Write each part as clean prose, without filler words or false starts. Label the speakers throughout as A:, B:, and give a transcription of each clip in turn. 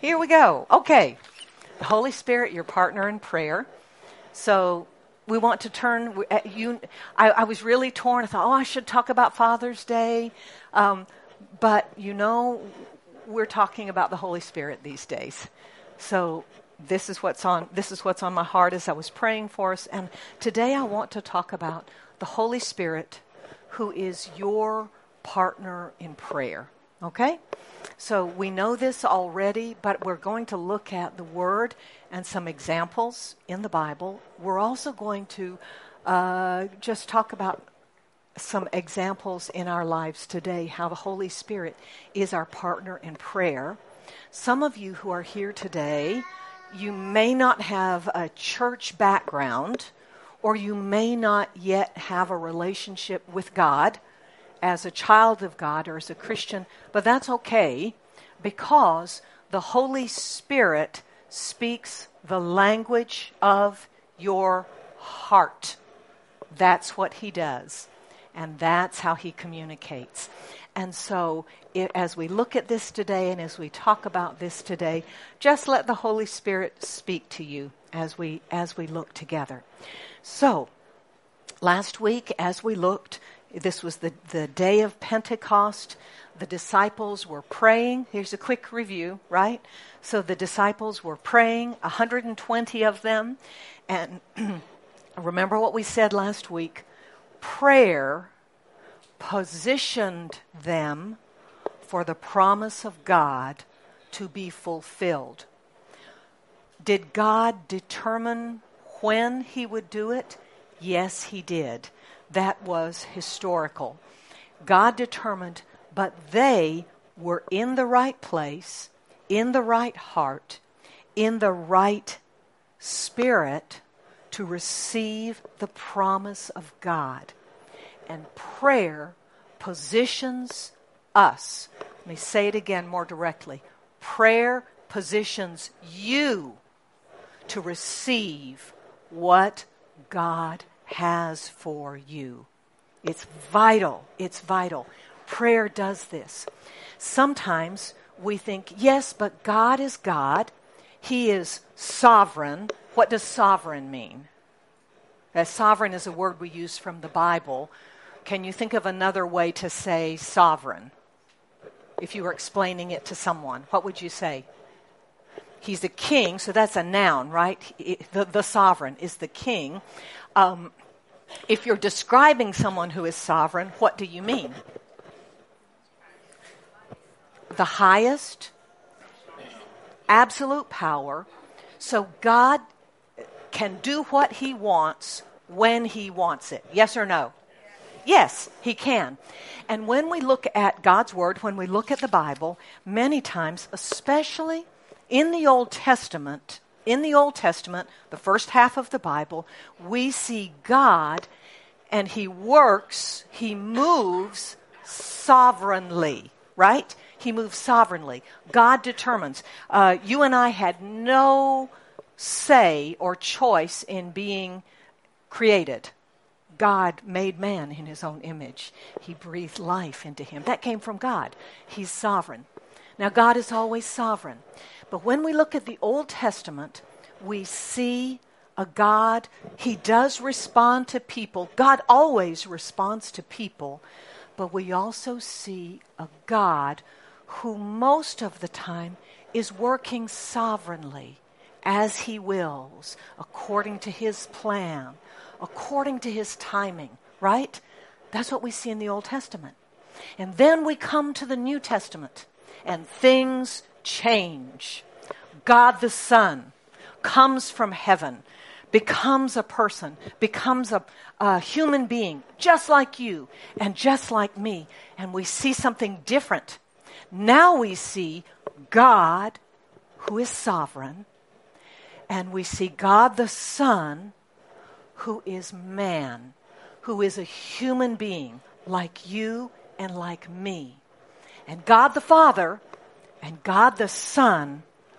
A: Here we go. Okay. The Holy Spirit, your partner in prayer. So we want to turn, I was really torn. I thought, I should talk about Father's Day. But, we're talking about the Holy Spirit these days. So this is what's on my heart as I was praying for us. And today I want to talk about the Holy Spirit, who is your partner in prayer. Okay? So we know this already, but we're going to look at the Word and some examples in the Bible. We're also going to just talk about some examples in our lives today, how the Holy Spirit is our partner in prayer. Some of you who are here today, you may not have a church background, or you may not yet have a relationship with God as a child of God or as a Christian, but that's okay because the Holy Spirit speaks the language of your heart. That's what He does, and that's how He communicates. And so as we look at this today and as we talk about this today, just let the Holy Spirit speak to you as we look together. So last week as we looked, this was the day of Pentecost. The disciples were praying. Here's a quick review, right? So the disciples were praying, 120 of them. And remember what we said last week. Prayer positioned them for the promise of God to be fulfilled. Did God determine when He would do it? Yes, He did. That was historical. God determined, but they were in the right place, in the right heart, in the right spirit to receive the promise of God. And prayer positions us. Let me say it again more directly. Prayer positions you to receive what God has for you. It's vital. It's vital. Prayer does this. Sometimes we think, yes, but God is God. He is sovereign. What does sovereign mean? Sovereign is a word we use from the Bible. Can you think of another way to say sovereign? If you were explaining it to someone, what would you say? He's a king, so that's a noun, right? The sovereign is the king. If you're describing someone who is sovereign, what do you mean? The highest, absolute power. So God can do what He wants when He wants it. Yes or no? Yes, He can. And when we look at God's Word, when we look at the Bible, many times, especially in the Old Testament, the first half of the Bible, we see God and He works, He moves sovereignly, right? He moves sovereignly. God determines. You and I had no say or choice in being created. God made man in His own image. He breathed life into him. That came from God. He's sovereign. Now, God is always sovereign. But when we look at the Old Testament, we see a God. He does respond to people. God always responds to people. But we also see a God who most of the time is working sovereignly as He wills, according to His plan, according to His timing, right? That's what we see in the Old Testament. And then we come to the New Testament, and things change. God the Son comes from heaven, becomes a person, becomes a human being, just like you and just like me, and we see something different. Now we see God, who is sovereign, and we see God the Son, who is man, who is a human being like you and like me. And God the Father and God the Son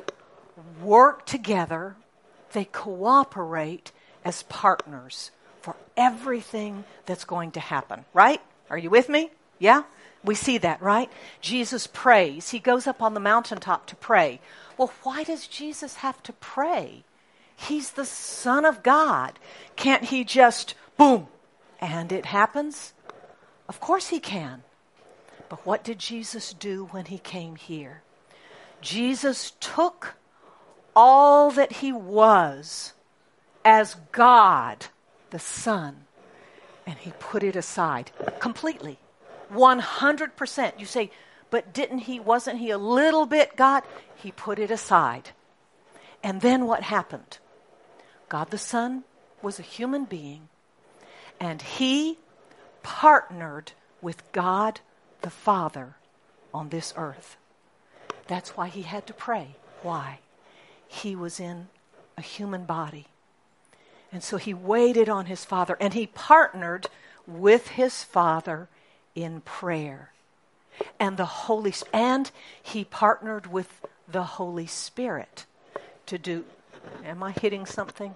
A: work together. They cooperate as partners for everything that's going to happen, right? Are you with me? Yeah? We see that, right? Jesus prays. He goes up on the mountaintop to pray. Well, why does Jesus have to pray? He's the Son of God. Can't he just, boom, and it happens? Of course he can. But what did Jesus do when he came here? Jesus took all that he was as God, the Son, and he put it aside completely. 100%. You say, but wasn't he a little bit God? He put it aside. And then what happened? God the Son was a human being, and he partnered with God the Father on this earth. That's why he had to pray. Why? He was in a human body. And so he waited on his Father, and he partnered with his Father in prayer. And he partnered with the Holy Spirit to do. Am I hitting something?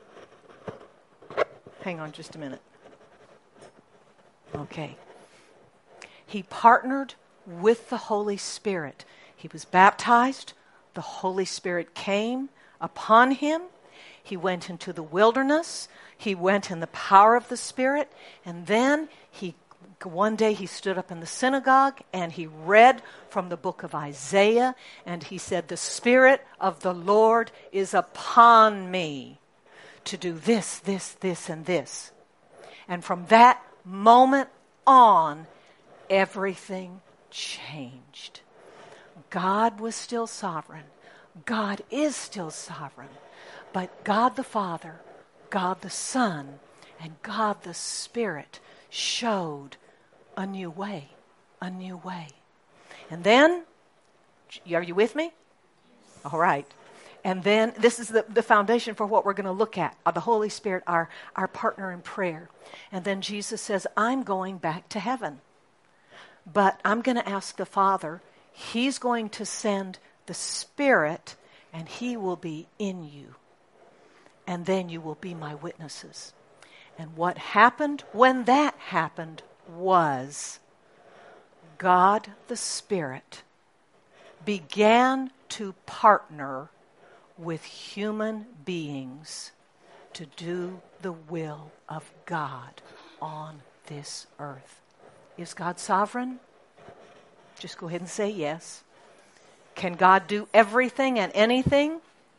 A: Hang on just a minute. Okay. He partnered with the Holy Spirit. He was baptized. The Holy Spirit came upon him. He went into the wilderness. He went in the power of the Spirit. And then one day he stood up in the synagogue and he read from the book of Isaiah. And he said, the Spirit of the Lord is upon me to do this, this, this, and this. And from that moment on, everything changed. God was still sovereign. God is still sovereign. But God the Father, God the Son, and God the Spirit showed a new way. A new way. And then, are you with me? All right. And then this is the foundation for what we're going to look at. The Holy Spirit, our partner in prayer. And then Jesus says, I'm going back to heaven. But I'm going to ask the Father, He's going to send the Spirit, and He will be in you. And then you will be my witnesses. And what happened when that happened was God the Spirit began to partner with human beings to do the will of God on this earth. Is God sovereign? Just go ahead and say yes. Can God do everything and anything?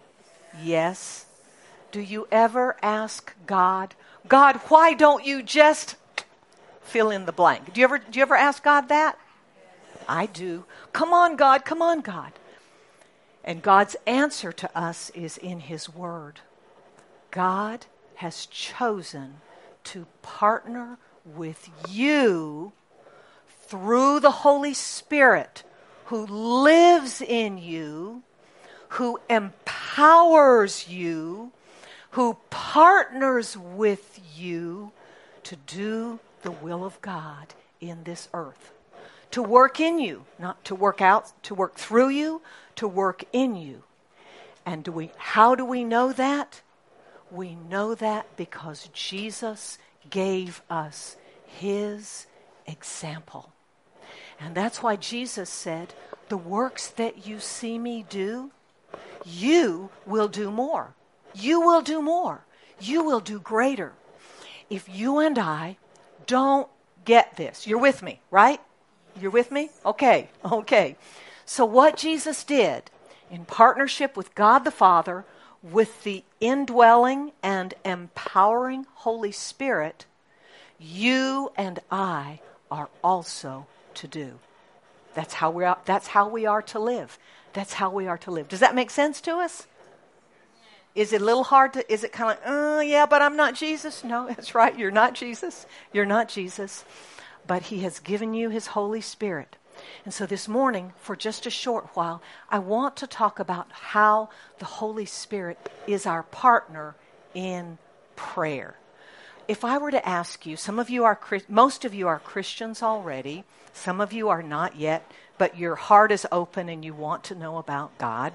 A: Yes. Do you ever ask God, God, why don't you just fill in the blank? Do you ever ask God that? I do. Come on, God. Come on, God. And God's answer to us is in His Word. God has chosen to partner with you through the Holy Spirit who lives in you, who empowers you, who partners with you to do the will of God in this earth. To work in you, not to work out, to work through you, to work in you. And how do we know that? We know that because Jesus gave us His example. And that's why Jesus said, the works that you see me do, you will do more. You will do more. You will do greater. If you and I don't get this, you're with me, right? You're with me? Okay. So what Jesus did in partnership with God the Father, with the indwelling and empowering Holy Spirit, you and I are also to do. That's how we are to live. That's how we are to live. Does that make sense to us? Is it a little hard is it kind of yeah, but I'm not Jesus? No, that's right. You're not Jesus. You're not Jesus. But He has given you His Holy Spirit. And so this morning, for just a short while, I want to talk about how the Holy Spirit is our partner in prayer. If I were to ask you, most of you are Christians already. Some of you are not yet, but your heart is open and you want to know about God.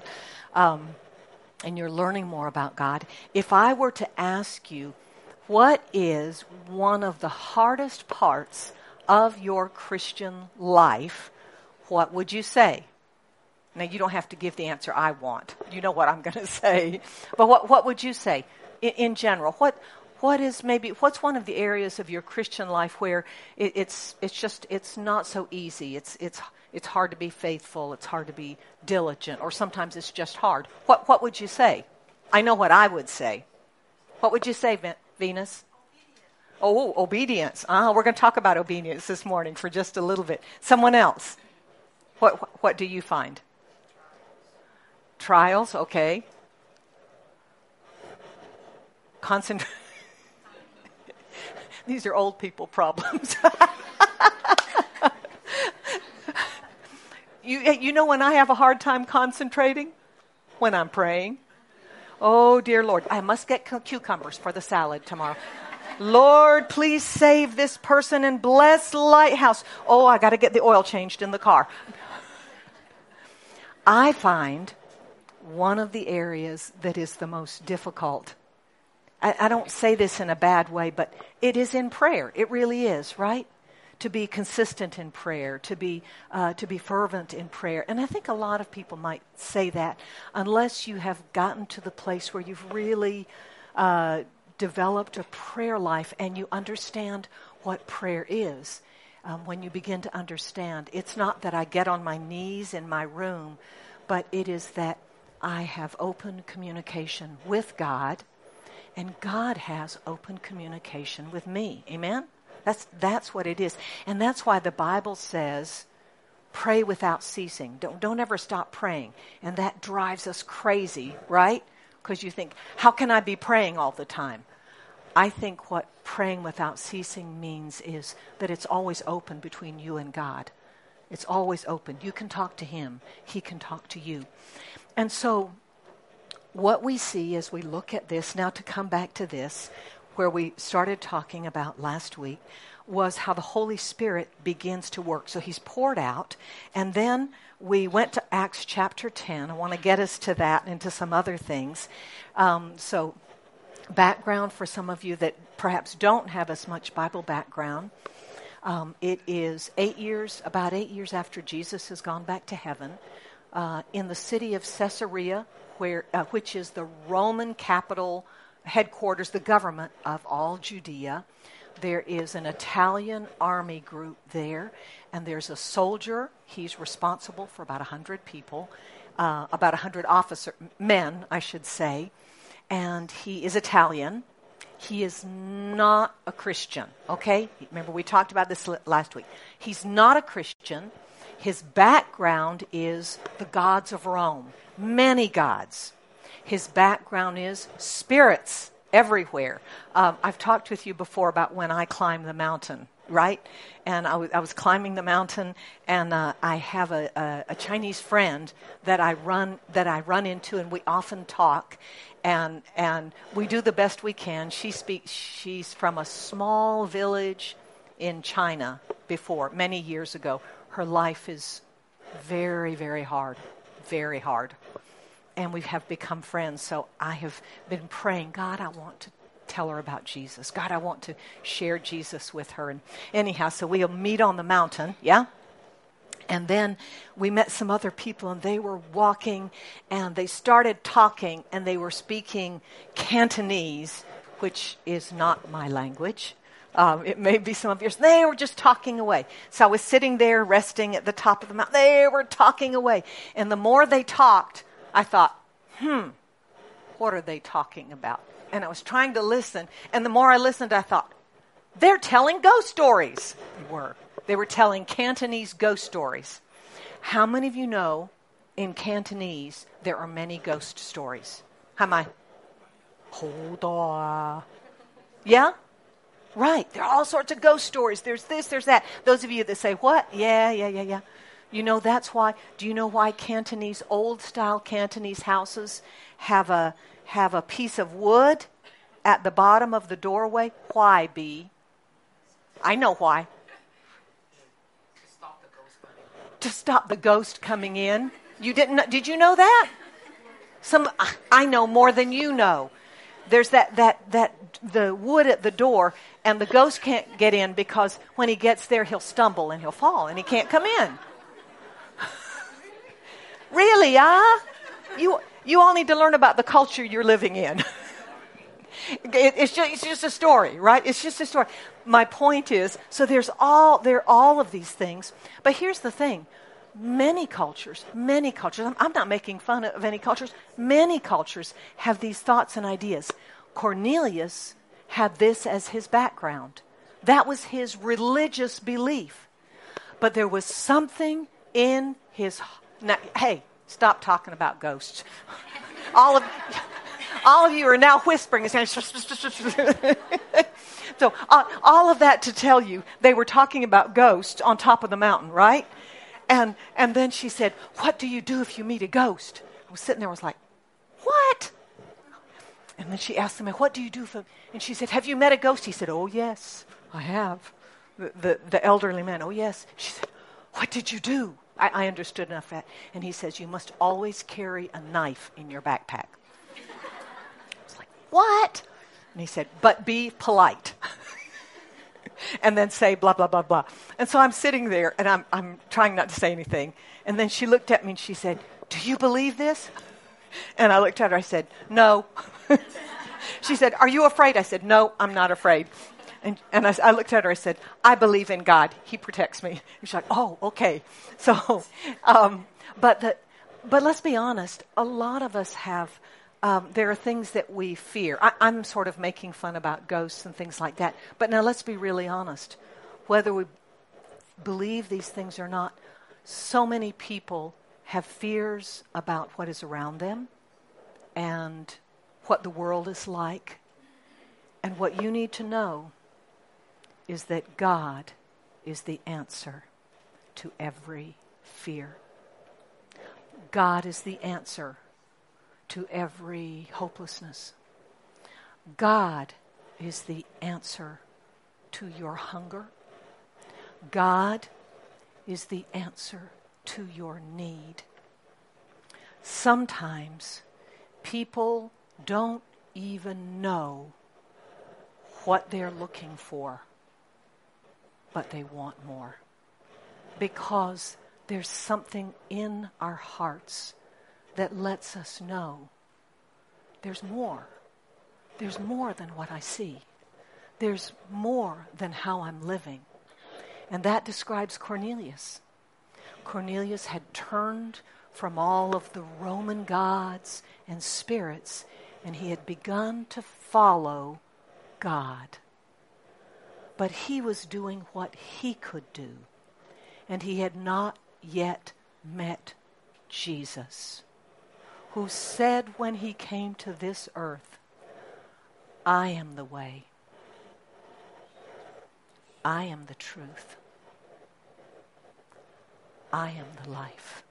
A: And you're learning more about God. If I were to ask you, what is one of the hardest parts of your Christian life, what would you say? Now, you don't have to give the answer I want. You know what I'm going to say. But what would you say in general? What's one of the areas of your Christian life where it's not so easy? It's hard to be faithful. It's hard to be diligent, or sometimes it's just hard. What would you say? I know what I would say. What would you say, Venus? Oh, obedience. We're going to talk about obedience this morning for just a little bit. Someone else. What do you find? Trials, okay. These are old people problems. You know when I have a hard time concentrating? When I'm praying. Oh, dear Lord, I must get cucumbers for the salad tomorrow. Lord, please save this person and bless Lighthouse. Oh, I got to get the oil changed in the car. I find one of the areas that is the most difficult. I don't say this in a bad way, but it is in prayer. It really is, right? To be consistent in prayer, to be fervent in prayer. And I think a lot of people might say that unless you have gotten to the place where you've really developed a prayer life and you understand what prayer is. When you begin to understand, it's not that I get on my knees in my room, but it is that I have open communication with God, and God has open communication with me. Amen? That's what it is. And that's why the Bible says, pray without ceasing. Don't ever stop praying. And that drives us crazy, right? Because you think, how can I be praying all the time? I think what praying without ceasing means is that it's always open between you and God. It's always open. You can talk to Him. He can talk to you. And so what we see as we look at this, now to come back to this, where we started talking about last week, was how the Holy Spirit begins to work. So He's poured out, and then we went to Acts chapter 10. I want to get us to that and to some other things. So background for some of you that perhaps don't have as much Bible background. It is about 8 years after Jesus has gone back to heaven, in the city of Caesarea, which is the Roman capital headquarters, the government of all Judea. There is an Italian army group there, and there's a soldier. He's responsible for about 100 people, about 100 men, I should say, and he is Italian. He is not a Christian, okay? Remember, we talked about this last week. He's not a Christian. His background is the gods of Rome, many gods. His background is spirits everywhere. I've talked with you before about when I climb the mountain, right? And I was climbing the mountain, and I have a Chinese friend that I run into, and we often talk, and we do the best we can. She's from a small village in China before, many years ago. Her life is very, very hard, very hard. And we have become friends, so I have been praying, God, I want to tell her about Jesus. God, I want to share Jesus with her. And anyhow, so we'll meet on the mountain, yeah? And then we met some other people, and they were walking, and they started talking, and they were speaking Cantonese, which is not my language. It may be some of yours. They were just talking away. So I was sitting there resting at the top of the mountain. They were talking away. And the more they talked, I thought, what are they talking about? And I was trying to listen. And the more I listened, I thought, they're telling ghost stories. They were telling Cantonese ghost stories. How many of you know in Cantonese there are many ghost stories? How am I? Hold on. Yeah? Right. There are all sorts of ghost stories. There's this, there's that. Those of you that say, what? Yeah. You know, that's why. Do you know why Cantonese, old-style Cantonese houses have a piece of wood at the bottom of the doorway? Why, B? I know why. To stop the ghost coming in. You didn't know, did you know that? I know more than you know. there's the wood at the door, and the ghost can't get in because when he gets there, he'll stumble and he'll fall and he can't come in. Really, You all need to learn about the culture you're living in. It's just a story, right? It's just a story. My point is, so there are all of these things. But here's the thing. Many cultures, I'm not making fun of any cultures, many cultures have these thoughts and ideas. Cornelius had this as his background. That was his religious belief. But there was something in his... Now, hey, stop talking about ghosts. All of you are now whispering. So all of that to tell you, they were talking about ghosts on top of the mountain, right? And then she said, "What do you do if you meet a ghost?" I was sitting there, I was like, "What?" And then she asked him, "What do you do for?" And she said, "Have you met a ghost?" He said, "Oh, yes, I have." The elderly man, "Oh, yes." She said, "What did you do?" I understood enough of that. And he says, "You must always carry a knife in your backpack." I was like, "What?" And he said, "But be polite." And then say blah, blah, blah, blah. And so I'm sitting there, and I'm trying not to say anything. And then she looked at me, and she said, "Do you believe this?" And I looked at her, I said, "No." She said, "Are you afraid?" I said, "No, I'm not afraid." And I looked at her, I said, "I believe in God. He protects me." And she's like, "Oh, okay." So, but let's be honest, a lot of us have... there are things that we fear. I'm sort of making fun about ghosts and things like that. But now let's be really honest. Whether we believe these things or not, so many people have fears about what is around them and what the world is like. And what you need to know is that God is the answer to every fear. God is the answer to every hopelessness. God is the answer to your hunger. God is the answer to your need. Sometimes people don't even know what they're looking for, but they want more. Because there's something in our hearts that lets us know there's more. There's more than what I see. There's more than how I'm living. And that describes Cornelius. Cornelius had turned from all of the Roman gods and spirits, and he had begun to follow God. But he was doing what he could do, and he had not yet met Jesus, who said when he came to this earth, "I am the way. I am the truth. I am the life."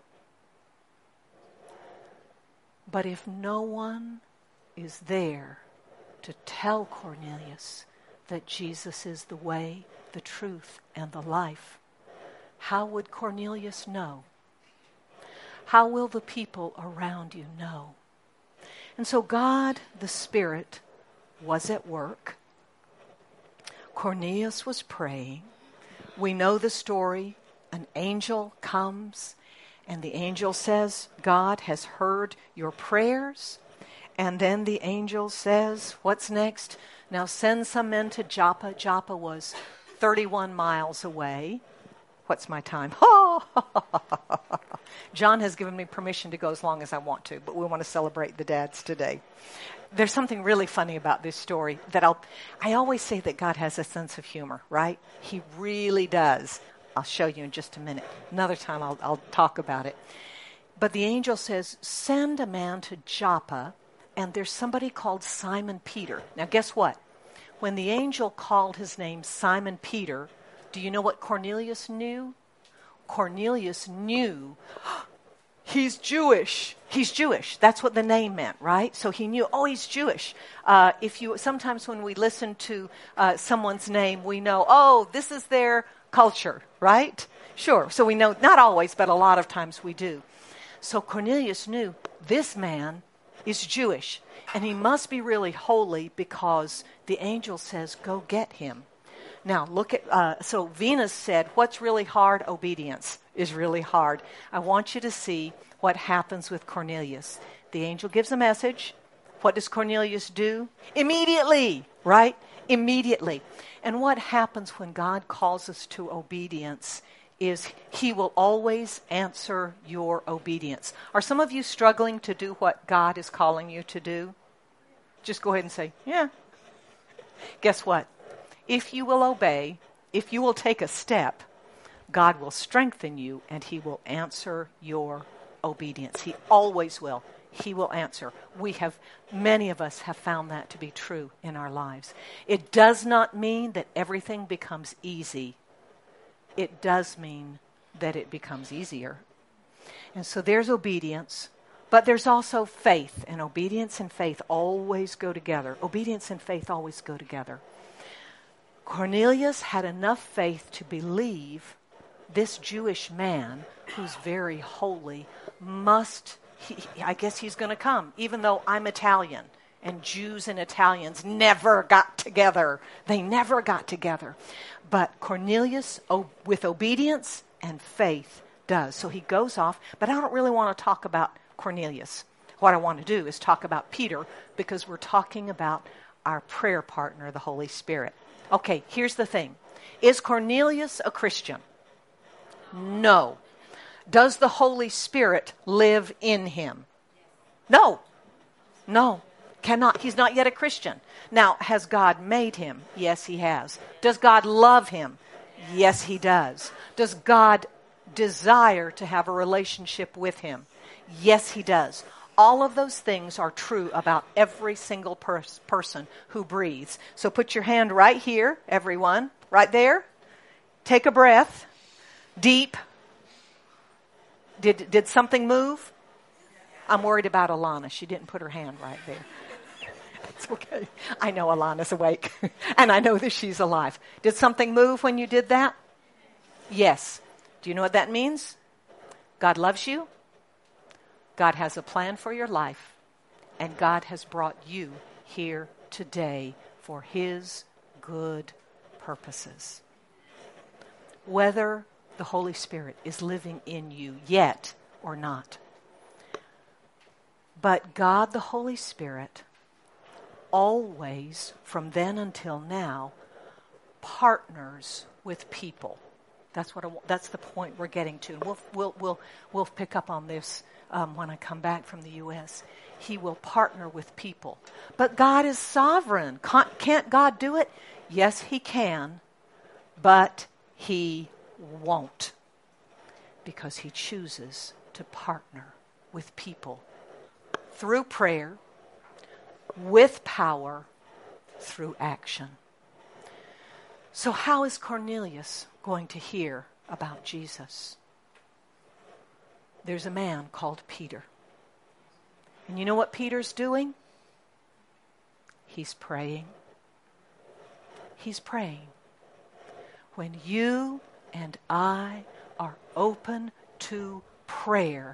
A: But if no one is there to tell Cornelius that Jesus is the way, the truth, and the life, how would Cornelius know? How will the people around you know? And so God, the Spirit, was at work. Cornelius was praying. We know the story. An angel comes, and the angel says, "God has heard your prayers." And then the angel says, what's next? "Now send some men to Joppa." Joppa was 31 miles away. What's my time? John has given me permission to go as long as I want to, but we want to celebrate the dads today. There's something really funny about this story that I always say that God has a sense of humor, right? He really does. I'll show you in just a minute. Another time I'll talk about it. But the angel says, "Send a man to Joppa, and there's somebody called Simon Peter." Now guess what? When the angel called his name Simon Peter, do you know what Cornelius knew? Cornelius knew he's Jewish. He's Jewish. That's what the name meant, right? So he knew, he's Jewish. Sometimes when we listen to someone's name, we know, this is their culture, right? Sure. So we know, not always, but a lot of times we do. So Cornelius knew this man is Jewish, and he must be really holy because the angel says, go get him. Now, look at, so Venus said, what's really hard? Obedience is really hard. I want you to see what happens with Cornelius. The angel gives a message. What does Cornelius do? Immediately, right? Immediately. And what happens when God calls us to obedience is he will always answer your obedience. Are some of you struggling to do what God is calling you to do? Just go ahead and say, yeah. Guess what? If you will obey, if you will take a step, God will strengthen you and he will answer your obedience. He always will. He will answer. Many of us have found that to be true in our lives. It does not mean that everything becomes easy. It does mean that it becomes easier. And so there's obedience, but there's also faith. And obedience and faith always go together. Obedience and faith always go together. Cornelius had enough faith to believe this Jewish man, who's very holy, I guess he's going to come, even though I'm Italian. And Jews and Italians never got together. They never got together. But Cornelius, with obedience and faith, does. So he goes off. But I don't really want to talk about Cornelius. What I want to do is talk about Peter, because we're talking about our prayer partner, the Holy Spirit. Okay, here's the thing. Is Cornelius a Christian? No. Does the Holy Spirit live in him? No. No. Cannot. He's not yet a Christian. Now, has God made him? Yes, he has. Does God love him? Yes, he does. Does God desire to have a relationship with him? Yes, he does. All of those things are true about every single person who breathes. So put your hand right here, everyone, right there. Take a breath. Deep. Did something move? I'm worried about Alana. She didn't put her hand right there. It's okay. I know Alana's awake, and I know that she's alive. Did something move when you did that? Yes. Do you know what that means? God loves you. God has a plan for your life, and God has brought you here today for his good purposes. Whether the Holy Spirit is living in you yet or not. But God, the Holy Spirit, always, from then until now, partners with people. That's the point we're getting to. We'll pick up on this when I come back from the U.S. He will partner with people. But God is sovereign. Can't God do it? Yes, he can, but he won't, because he chooses to partner with people through prayer, with power, through action. So how is Cornelius going to hear about Jesus? There's a man called Peter. And you know what Peter's doing? He's praying. He's praying. When you and I are open to prayer,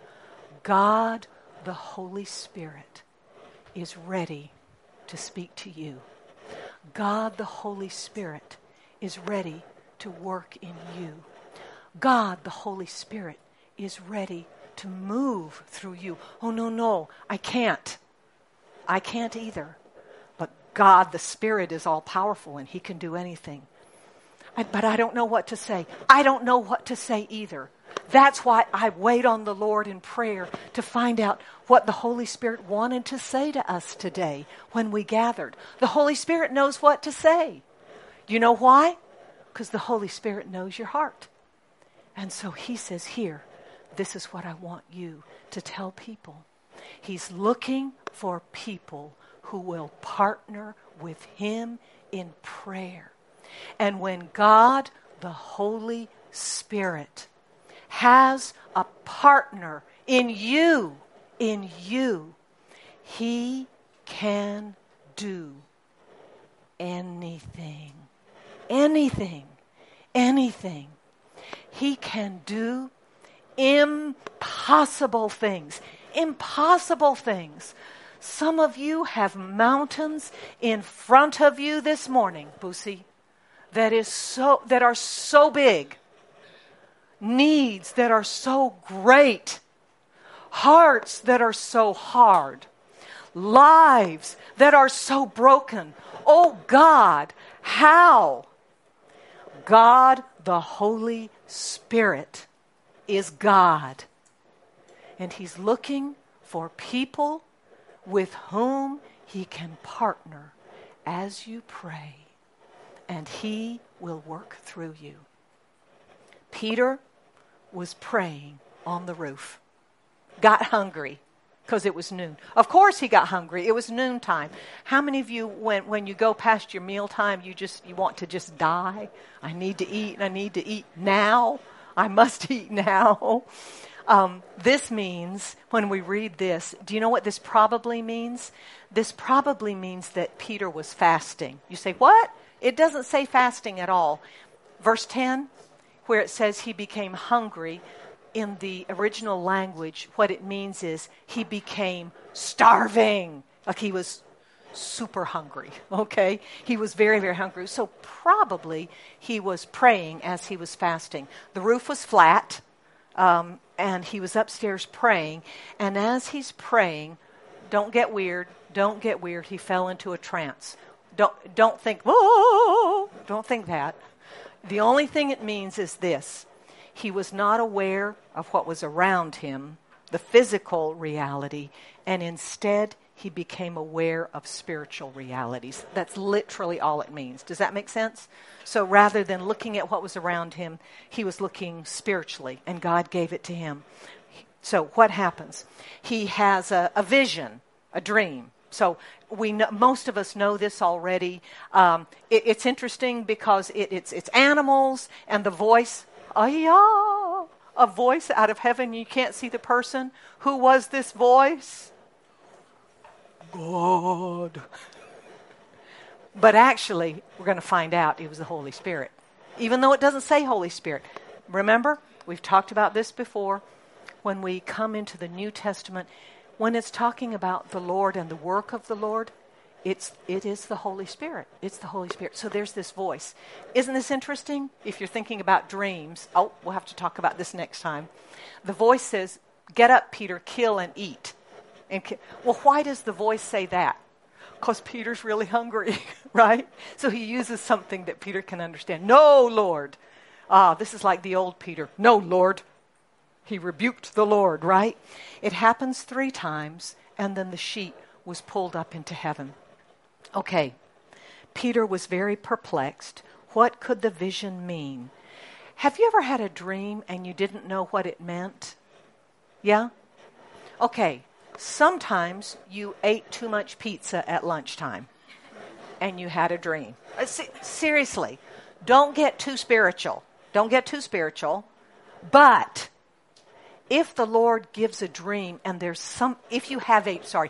A: God, the Holy Spirit, is ready to speak to you. God, the Holy Spirit, is ready to work in you. God, the Holy Spirit, is ready to move through you. Oh, no, I can't. I can't either. But God, the Spirit, is all powerful and he can do anything. But I don't know what to say. I don't know what to say either. That's why I wait on the Lord in prayer to find out what the Holy Spirit wanted to say to us today when we gathered. The Holy Spirit knows what to say. You know why? Because the Holy Spirit knows your heart. And so he says, here, this is what I want you to tell people. He's looking for people who will partner with him in prayer. And when God, the Holy Spirit, has a partner in you, he can do anything. Anything. He can do impossible things. impossible things. Some of you have mountains in front of you this morning, Busi, that are so big, needs that are so great, hearts that are so hard, lives that are so broken. Oh God, how? God, the Holy Spirit, is God. And He's looking for people with whom He can partner as you pray. And He will work through you. Peter was praying on the roof. Got hungry because it was noon. Of course he got hungry. It was noontime. How many of you, when you go past your mealtime, you want to just die? I need to eat, and I need to eat now. I must eat now. This means, when we read this, do you know what this probably means? This probably means that Peter was fasting. You say, what? It doesn't say fasting at all. Verse 10, where it says he became hungry, in the original language, what it means is he became starving. Like he was super hungry, okay? He was very, very hungry. So probably he was praying as he was fasting. The roof was flat, and he was upstairs praying. And as he's praying, don't get weird, he fell into a trance. Don't think, whoa, don't think that. The only thing it means is this. He was not aware of what was around him, the physical reality, and instead he became aware of spiritual realities. That's literally all it means. Does that make sense? So rather than looking at what was around him, he was looking spiritually, and God gave it to him. So what happens? He has a vision, a dream. So we know, most of us know this already. It's interesting because it's animals and the voice. A voice out of heaven. You can't see the person. Who was this voice? God. But actually, we're going to find out it was the Holy Spirit. Even though it doesn't say Holy Spirit. Remember, we've talked about this before. When we come into the New Testament, when it's talking about the Lord and the work of the Lord, it is the Holy Spirit. It's the Holy Spirit. So there's this voice. Isn't this interesting? If you're thinking about dreams, we'll have to talk about this next time. The voice says, get up, Peter, kill and eat. Well, why does the voice say that? Because Peter's really hungry, right? So he uses something that Peter can understand. No, Lord. This is like the old Peter. No, Lord. He rebuked the Lord, right? It happens 3 times, and then the sheet was pulled up into heaven. Okay, Peter was very perplexed. What could the vision mean? Have you ever had a dream and you didn't know what it meant? Yeah? Okay, sometimes you ate too much pizza at lunchtime and you had a dream. Seriously, don't get too spiritual. Don't get too spiritual. But if the Lord gives a dream and if you have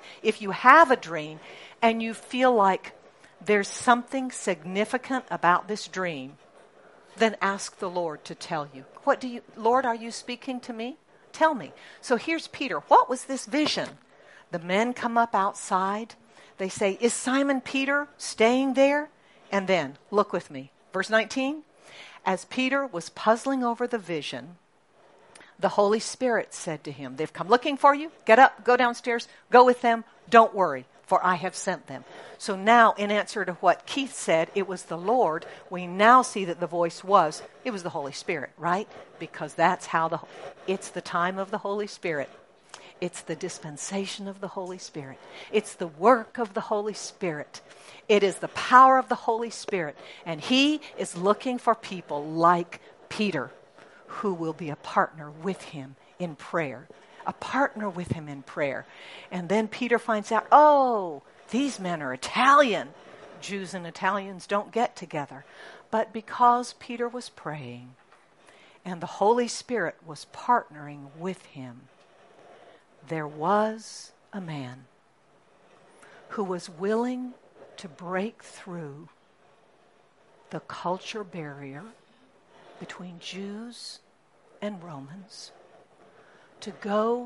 A: a dream and you feel like there's something significant about this dream, then ask the Lord to tell you. Lord, are you speaking to me? Tell me. So here's Peter. What was this vision? The men come up outside. They say, is Simon Peter staying there? And then, look with me. Verse 19. As Peter was puzzling over the vision, the Holy Spirit said to him, they've come looking for you. Get up, go downstairs, go with them. Don't worry, for I have sent them. So now, in answer to what Keith said, it was the Lord. We now see that the voice was the Holy Spirit, right? Because that's how it's the time of the Holy Spirit. It's the dispensation of the Holy Spirit. It's the work of the Holy Spirit. It is the power of the Holy Spirit. And He is looking for people like Peter who will be a partner with Him in prayer. A partner with Him in prayer. And then Peter finds out, these men are Italian. Jews and Italians don't get together. But because Peter was praying and the Holy Spirit was partnering with him, there was a man who was willing to break through the culture barrier between Jews and Romans, to go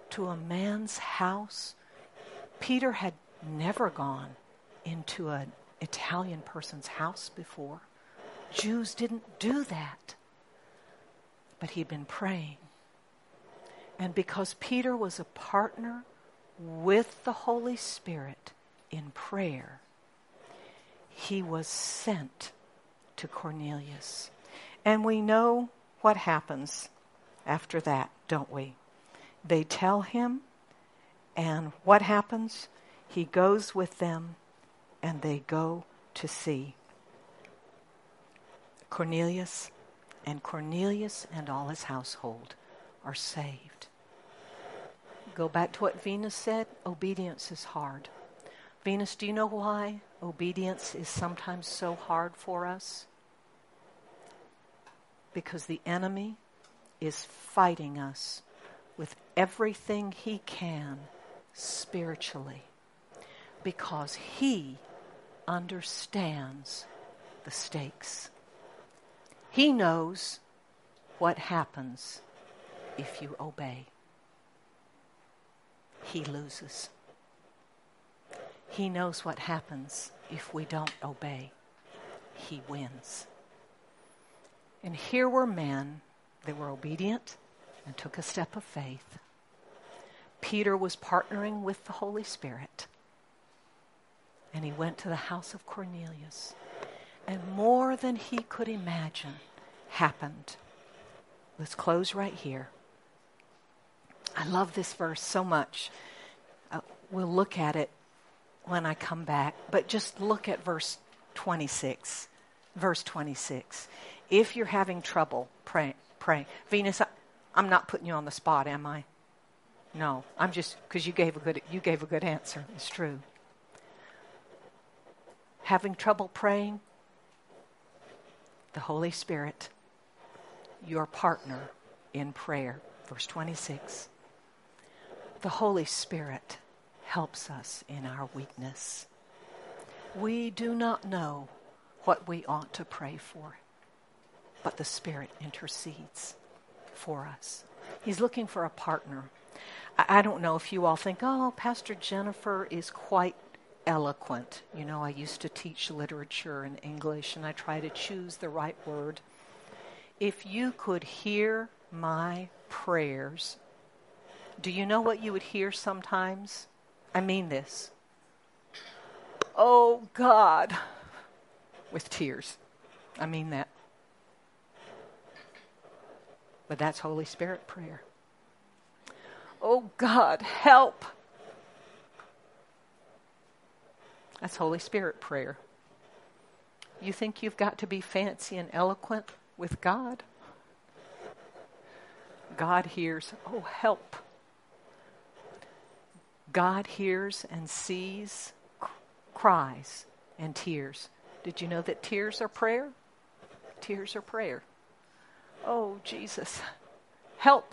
A: to a man's house. Peter had never gone into an Italian person's house before. Jews didn't do that. But he'd been praying. And because Peter was a partner with the Holy Spirit in prayer, he was sent to Cornelius. And we know what happens after that, don't we? They tell him, and what happens? He goes with them, and they go to see Cornelius, and Cornelius and all his household are saved. Go back to what Venus said. Obedience is hard. Venus, do you know why obedience is sometimes so hard for us? Because the enemy is fighting us with everything he can spiritually. Because he understands the stakes. He knows what happens if you obey. He loses. He knows what happens if we don't obey. He wins. And here were men that were obedient and took a step of faith. Peter was partnering with the Holy Spirit. And he went to the house of Cornelius. And more than he could imagine happened. Let's close right here. I love this verse so much. We'll look at it when I come back. But just look at verse 26. Verse 26. If you're having trouble praying. Venus, I'm not putting you on the spot, am I? No, I'm just, because you gave a good answer. It's true. Having trouble praying? The Holy Spirit, your partner in prayer. Verse 26. The Holy Spirit helps us in our weakness. We do not know what we ought to pray for, but the Spirit intercedes for us. He's looking for a partner. I don't know if you all think, oh, Pastor Jennifer is quite eloquent. You know, I used to teach literature and English, and I try to choose the right word. If you could hear my prayers, do you know what you would hear sometimes? I mean this. Oh, God, with tears. I mean that. But that's Holy Spirit prayer. Oh, God, help. That's Holy Spirit prayer. You think you've got to be fancy and eloquent with God? God hears, oh, help. God hears and sees cries and tears. Did you know that tears are prayer? Tears are prayer. Oh, Jesus, help.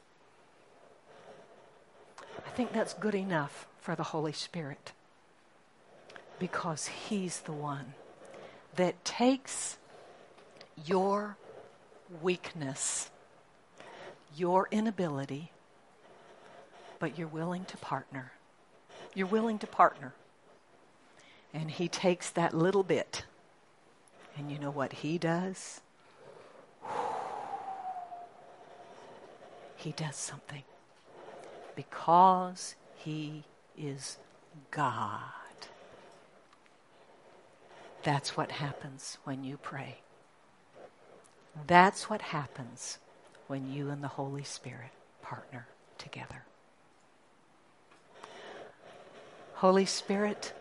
A: I think that's good enough for the Holy Spirit, because He's the one that takes your weakness, your inability, but you're willing to partner. You're willing to partner. And He takes that little bit, and you know what He does? He does something. Because He is God. That's what happens when you pray. That's what happens when you and the Holy Spirit partner together. Holy Spirit,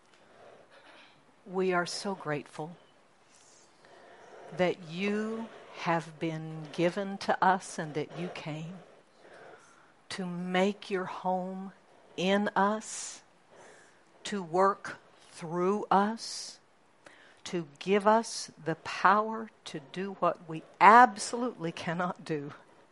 A: we are so grateful that you have been given to us and that you came to make your home in us, to work through us, to give us the power to do what we absolutely cannot do,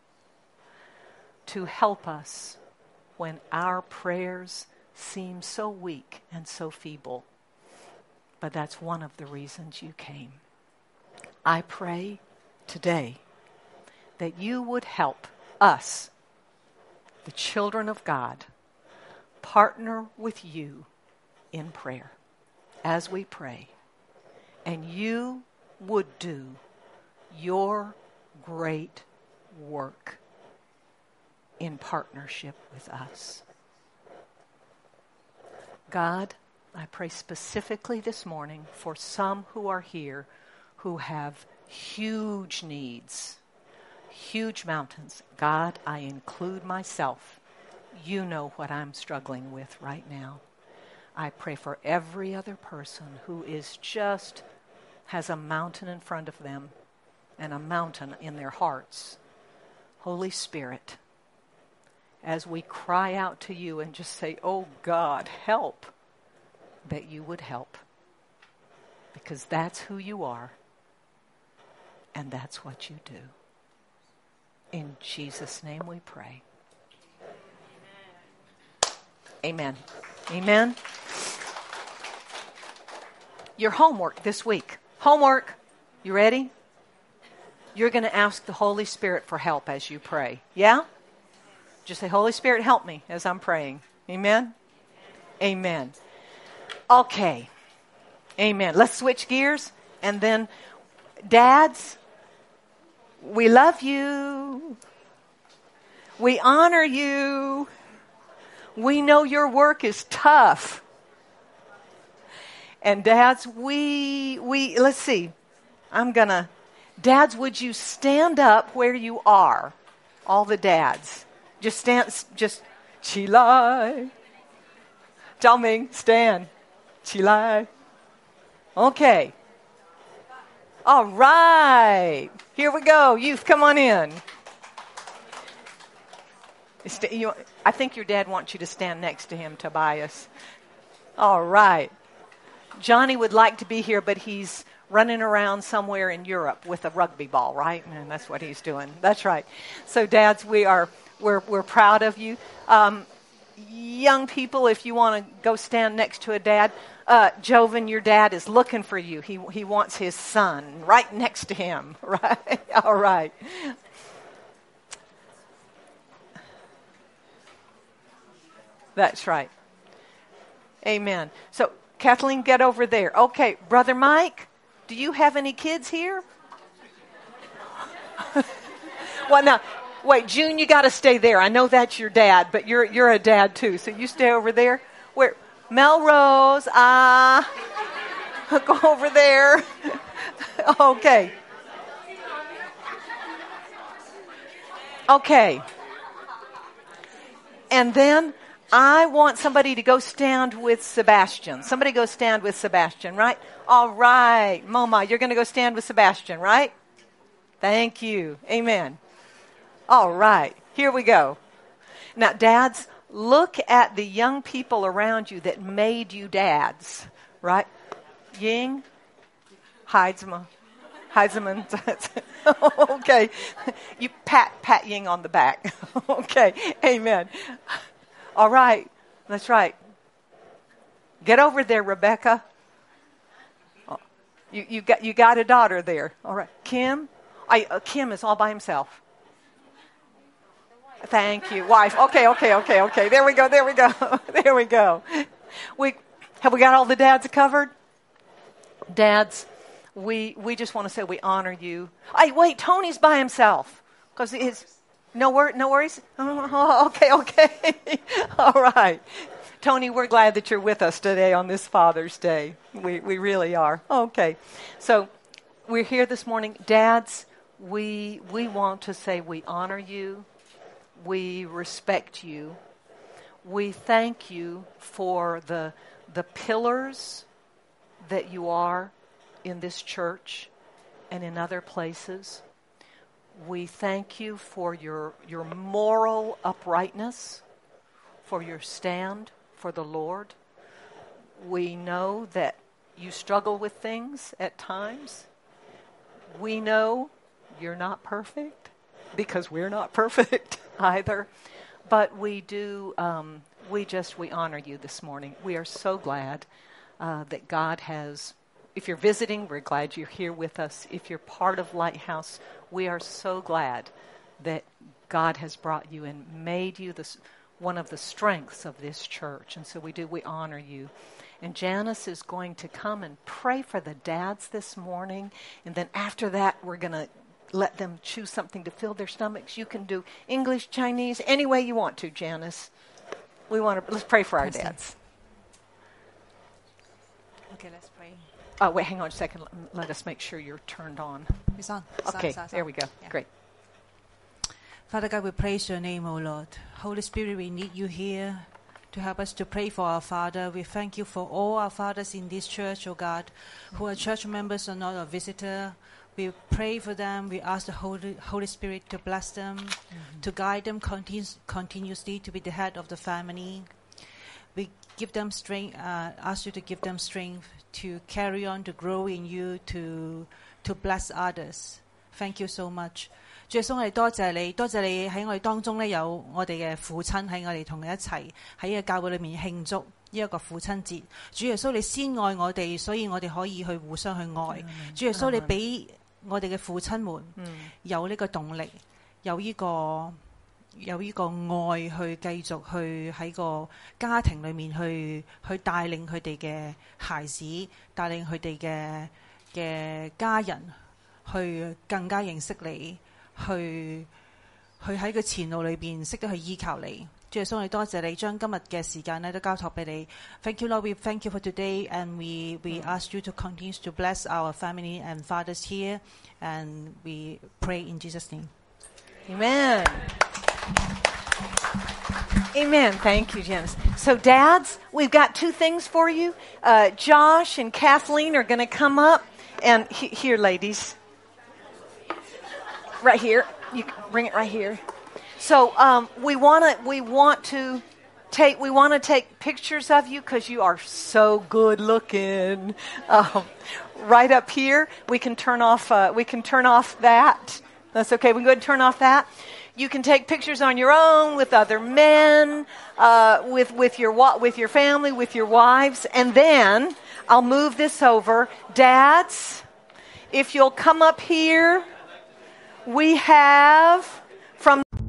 A: to help us when our prayers seem so weak and so feeble. But that's one of the reasons you came. I pray today that you would help us the children of God, partner with you in prayer as we pray. And you would do your great work in partnership with us. God, I pray specifically this morning for some who are here who have huge needs, huge mountains. God, I include myself. You know what I'm struggling with right now. I pray for every other person who is just has a mountain in front of them and a mountain in their hearts. Holy Spirit, as we cry out to you and just say, oh God, help, that you would help. Because that's who you are. And that's what you do. In Jesus' name we pray. Amen. Amen. Your homework this week. Homework. You ready? You're going to ask the Holy Spirit for help as you pray. Yeah? Just say, Holy Spirit, help me as I'm praying. Amen? Amen. Okay. Amen. Let's switch gears. And then, dads, we love you. We honor you. We know your work is tough. And dads, let's see. Dads, would you stand up where you are? All the dads. Chilai. Zhao Ming, stand. Chilai. Okay. All right. Here we go. Youth, come on in. I think your dad wants you to stand next to him, Tobias. All right. Johnny would like to be here, but he's running around somewhere in Europe with a rugby ball, right? And that's what he's doing. That's right. So, dads, we're proud of you. Young people, if you want to go stand next to a dad, Joven, your dad is looking for you. He wants his son right next to him, right? All right. That's right. Amen. So, Kathleen, get over there. Okay, Brother Mike, do you have any kids here? Well, now, wait, June, you got to stay there. I know that's your dad, but you're a dad too, so you stay over there. Where? Melrose, go over there. Okay. Okay. And then I want somebody to go stand with Sebastian. Somebody go stand with Sebastian, right? All right. Moma, you're going to go stand with Sebastian, right? Thank you. Amen. All right. Here we go. Now, dads, look at the young people around you that made you dads, right? Ying, Heidsman. Okay. You pat Ying on the back. Okay. Amen. All right. That's right. Get over there, Rebecca. Oh, you got a daughter there. All right. Kim? Kim is all by himself. Thank you. Wife. Okay. There we go. There we go. Have we got all the dads covered? Dads, we just want to say we honor you. Wait, Tony's by himself. Because no worries? Oh, okay. All right. Tony, we're glad that you're with us today on this Father's Day. We really are. Okay. So we're here this morning. Dads, we want to say we honor you. We respect you. We thank you for the pillars that you are in this church and in other places. We thank you for your moral uprightness, for your stand for the Lord. We know that you struggle with things at times. We know you're not perfect because we're not perfect either. But we do, we honor you this morning. We are so glad that God has, if you're visiting, we're glad you're here with us. If you're part of Lighthouse, we are so glad that God has brought you and made you one of the strengths of this church. And so we honor you. And Janice is going to come and pray for the dads this morning. And then after that, we're going to let them choose something to fill their stomachs. You can do English, Chinese, any way you want to, Janice. Let's pray for our dads.
B: Okay, let's pray.
A: Oh, wait, hang on a second. Let us make sure you're turned on.
B: It's on.
A: Okay, there we go.
B: Yeah.
A: Great.
B: Father God, we praise your name, O Lord. Holy Spirit, we need you here to help us to pray for our Father. We thank you for all our fathers in this church, O God, who are church members or not a visitor. We pray for them. We ask the Holy Spirit to bless them, to guide them continuously, to be the head of the family. We give them strength, ask you to give them strength to carry on, to grow in you, to bless others. Thank you so much. 主耶穌，我哋多謝你，多謝你喺我哋當中咧，有我哋嘅父親喺我哋同你一齊喺呢個教會裏面慶祝呢一個父親節。主耶穌，你先愛我哋，所以我哋可以去互相去愛。主耶穌，你俾我哋嘅父親們有呢個動力，有呢個愛去繼續去喺個家庭裏面去帶領佢哋嘅孩子，帶領佢哋嘅家人去更加認識你，去喺個前路裏邊識得去依靠你。主耶穌，我哋多謝你將今日嘅時間咧都交託俾你。Thank you, Lord. We thank you for today, and we ask you to continue to bless our family and fathers here, and we pray in Jesus' name.
A: Amen. Amen. Thank you, Janice. So, dads, we've got two things for you. Josh and Kathleen are going to come up, and here, ladies, right here. You can bring it right here. So, we want to take pictures of you because you are so good looking. Right up here, we can turn off that. That's okay. We can go ahead and turn off that. You can take pictures on your own with other men, with your family, with your wives, and then I'll move this over. Dads, if you'll come up here, we have from